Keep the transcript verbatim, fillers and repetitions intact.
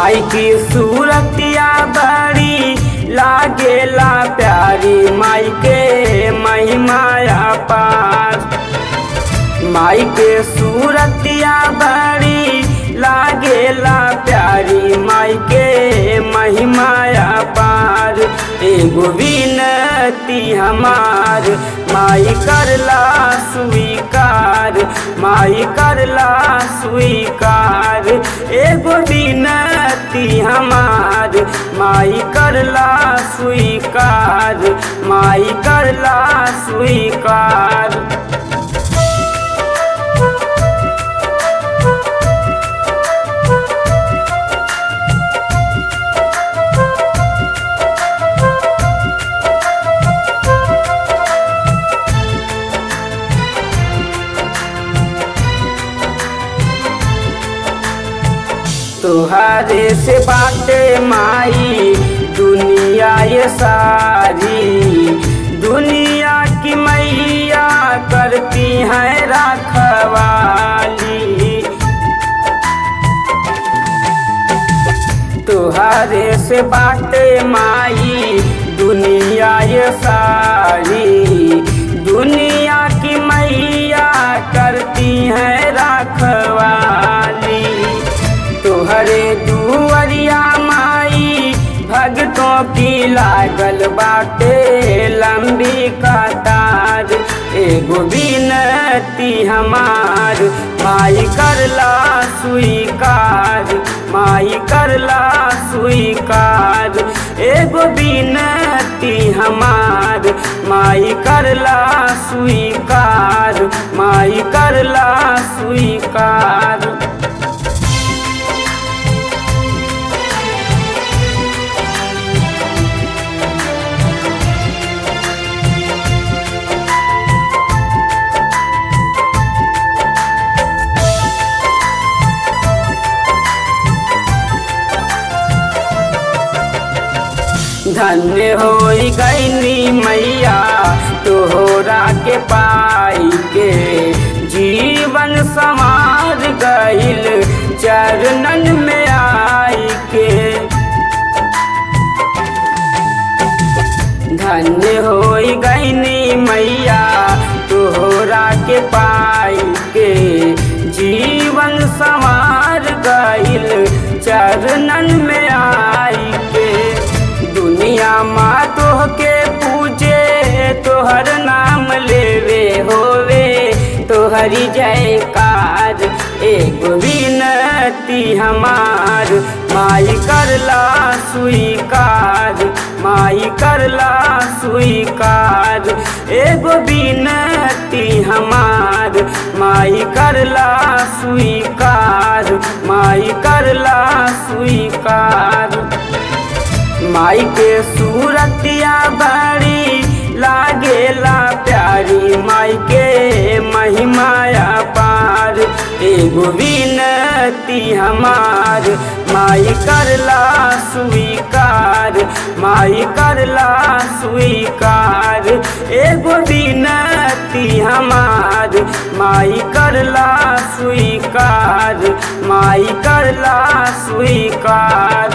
माई की सूरतिया बड़ी लागेला प्यारी, माई के महिमाया पार। माई के सूरतिया बड़ी लागेला प्यारी, माई के महिमाया पार। एगो विनती हमार माई करला स्वीकार, माई करला स्वीकार। एगो विनती हमार माई करला स्वीकार, माई करला स्वीकार। तुहारे से बाटे माई दुनिया ये सारी, दुनिया की मैया करती है रखवाली। तुहारे से बाटे माई दुनिया ये सारी, दुनिया की मैया करती है रखवाली। तोहरे दुआरिया माई भगतों की लागल बाटे लंबी कतार। एगो विनती हमार माई करला स्वीकार, माई करला स्वीकार। एगो विनती हमार माई करला स्वीकार, माई करला स्वीकार। धन्य होई गईनी मैया तोहरा के पाई के, जीवन संवार गईल चरणन में आई के। धन्य होई गईनी मैया तोहरा के पाई के, जीवन संवार गईल चरणन में आई के। दुनिया माँ तोह के पूजे तोहर नाम लेवे होवे तोहरी जयकार। एगो विनती हमार माई करला स्वीकार, माई करला स्वीकार। एगो विनती हमार माई करला स्वीकार, माई करला स्वीकार। माई के सूरतिया बड़ी लागेला प्यारी, माई के महिमाया पार। एगो विनती हमार माई करला स्वीकार, माई करला स्वीकार। एगो विनती हमार माई करला स्वीकार, माई करला स्वीकार।